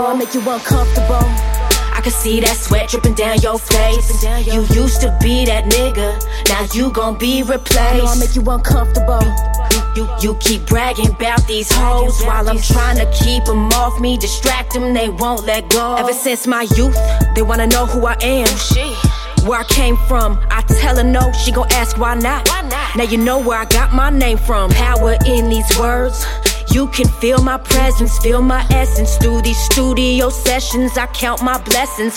I make you uncomfortable. I can see that sweat dripping down your face. You used to be that nigga, now you gon' be replaced. I know I make you uncomfortable. You keep bragging about these hoes while I'm trying to keep them off me, distract them, they won't let go. Ever since my youth, they wanna know who I am, where I came from. I tell her no, she gon' ask why not. Now you know where I got my name from. Power in these words. You can feel my presence, feel my essence. Through these studio sessions, I count my blessings.